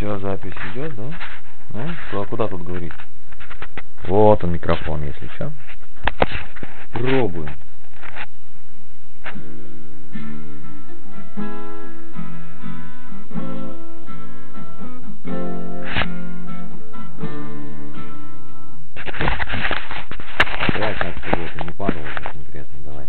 Все, запись идет, да? Ну, а куда тут говорить? Вот он микрофон, если что. Пробуем. Давай так, чтобы это не падало конкретно, давай.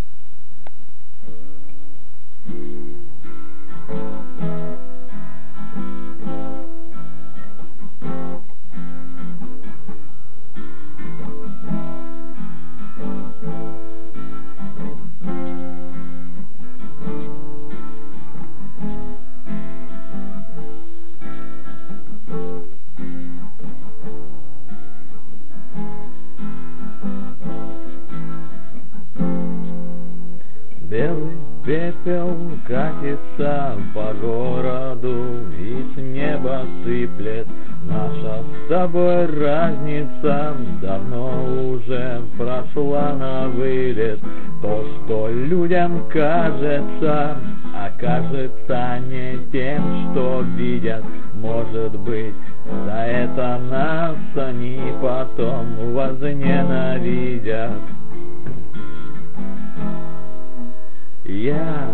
Белый пепел катится по городу, и с неба сыплет. Наша с тобой разница давно уже прошла на вылет. То, что людям кажется, окажется не тем, что видят. Может быть, за это нас они потом возненавидят. Я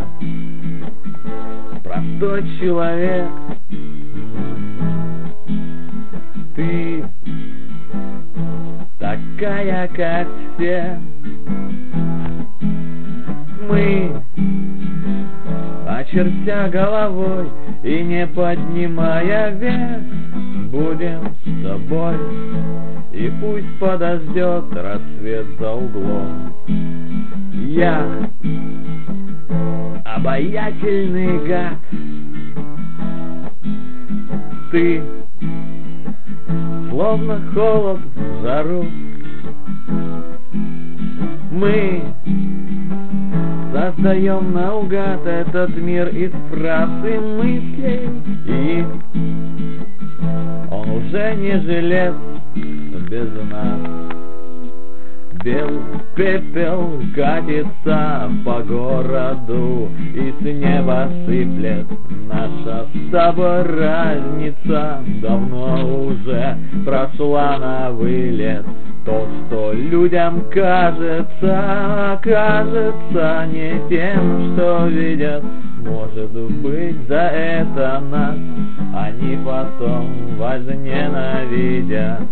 простой человек, ты такая, как все. Мы, очертя головой и не поднимая вверх, будем с тобой, и пусть подождет рассвет за углом. Я обаятельный гад, ты словно холод в жару. Мы создаем наугад этот мир из фраз и мыслей, и он уже не жилец без нас. Белый пепел катится по городу, и с неба сыплет. Наша с тобой разница давно уже прошла на вылет. То, что людям кажется, окажется не тем, что видят. Может быть, за это нас они потом возненавидят.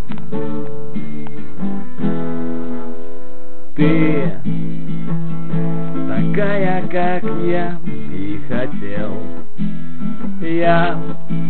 Ты такая, как я и хотел. Я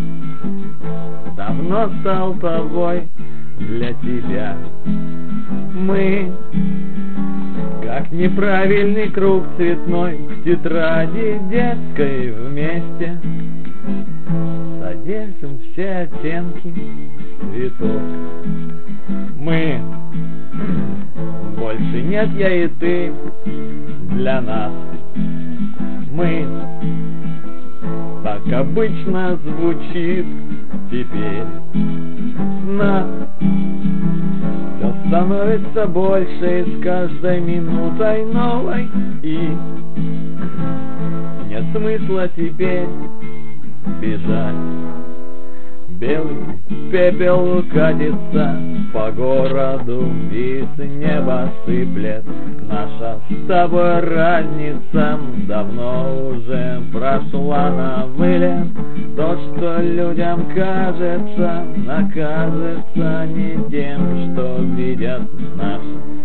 давно стал тобой для тебя. Мы, как неправильный круг цветной в тетради детской вместе, содержим все оттенки цветов. Мы, больше нет я и ты для нас. Мы, так обычно звучит теперь. Нас все становится больше и с каждой минутой новой. И нет смысла теперь бежать. Белый пепел катится по городу, и с неба сыплет. Наша с тобой разница давно уже прошла на вылет. То, что людям кажется, окажется не тем, что видят. Наша